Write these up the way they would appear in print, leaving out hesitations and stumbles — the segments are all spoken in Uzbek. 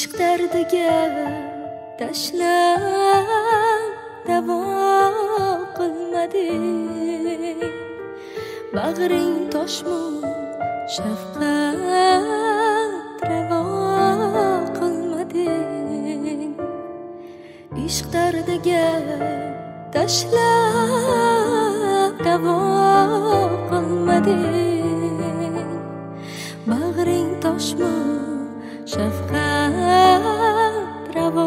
ishq dardiga tashlab davo qilmading. Bag'ring toshmu shafqat ravo qilmading. Ishq dardiga tashlab davo qilmading. Bag'ring toshmu shafqat ravo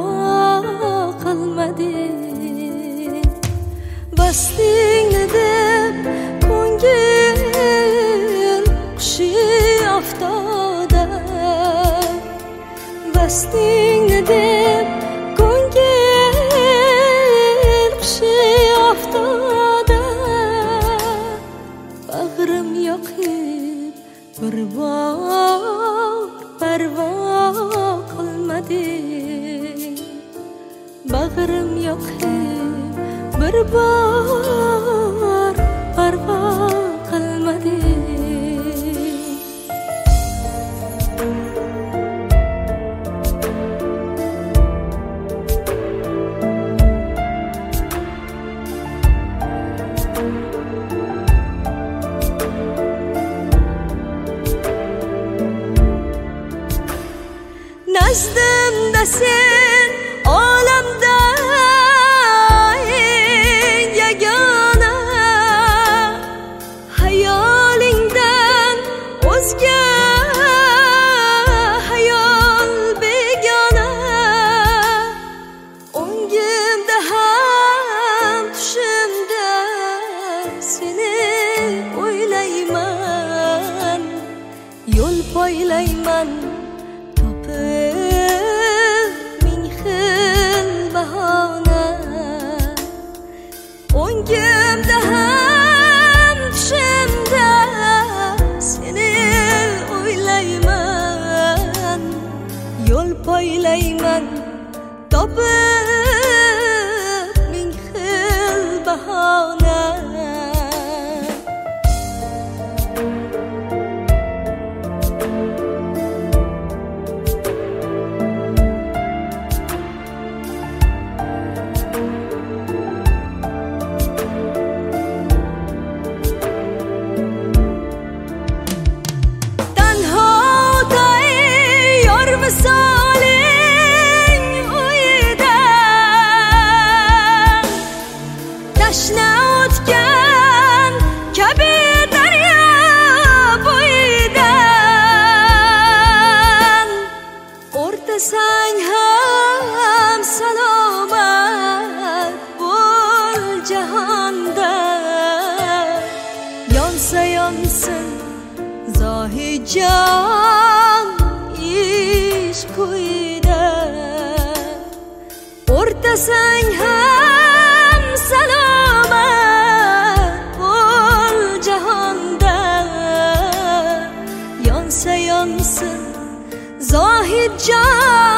qilmading. Bastingni deb ko'ngil qushi oftoda, bastingni deb ko'ngil qushi oftoda. Bag'rim yoqib bir bor parvo qilmading. Bag'rim yoqib bir bor parvo qilmading. Nazdimda sen olamda eng yagona, hayolingdan o'zga hayol begona. O'ngimda ham tushimda seni o'ylayman, yo'l poylayman ming xil bahona. O'ngimda ham tushimda seni o'ylayman, yo'l poylayman topib ming xil bahona. Misoling uyida tashna o'tgan kabi daryo bo'yidan o'rtasang ham salomat bo'l jahonda. Yonsa yonsin Zohidjon ishq kuyida, o'rtasang ham salomat bo'l jahonda. Yonsa yonsin Zohidjon